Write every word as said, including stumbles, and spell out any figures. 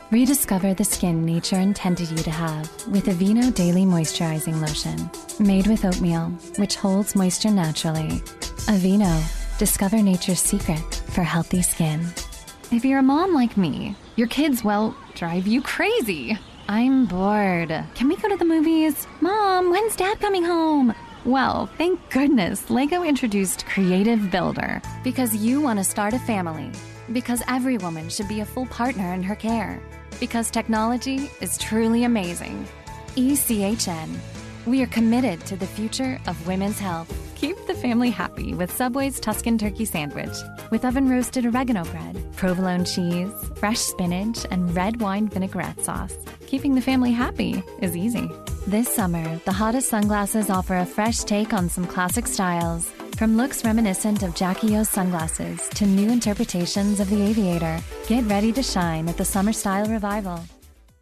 Rediscover the skin nature intended you to have with Aveeno Daily Moisturizing Lotion. Made with oatmeal, which holds moisture naturally. Aveeno, discover nature's secret for healthy skin. If you're a mom like me, your kids, well, drive you crazy. I'm bored. Can we go to the movies? Mom, when's Dad coming home? Well, thank goodness Lego introduced Creative Builder. Because you want to start a family. Because every woman should be a full partner in her care. Because technology is truly amazing. E C H N. We are committed to the future of women's health. Keep the family happy with Subway's Tuscan Turkey Sandwich. With oven-roasted oregano bread, provolone cheese, fresh spinach, and red wine vinaigrette sauce. Keeping the family happy is easy. This summer, the hottest sunglasses offer a fresh take on some classic styles. From looks reminiscent of Jackie O's sunglasses to new interpretations of the Aviator. Get ready to shine at the Summer Style Revival.